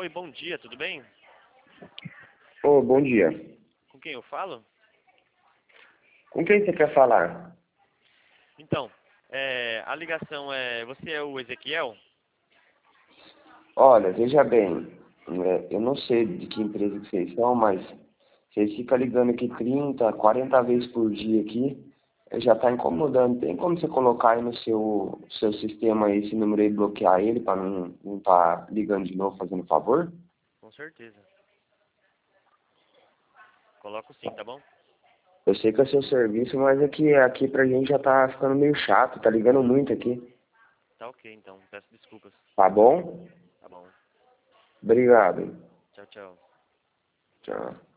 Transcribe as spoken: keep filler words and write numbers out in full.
Oi, bom dia, tudo bem? Ô, bom dia. Com quem eu falo? Com quem você quer falar? Então, é, a ligação é... Você é o Ezequiel? Olha, veja bem, é, eu não sei de que empresa que vocês são, mas vocês ficam ligando aqui trinta, quarenta vezes por dia aqui, eh, já está incomodando. Tem como você colocar aí no seu, seu sistema aí esse número aí, bloquear ele para não não tá ligando de novo, fazendo favor? Com certeza. Coloco sim, tá bom? Eu sei que é seu serviço, mas aqui, aqui pra gente já tá ficando meio chato, tá ligando muito aqui. Tá ok, então. Peço desculpas. Tá bom? Tá bom. Obrigado. Tchau, tchau. Tchau.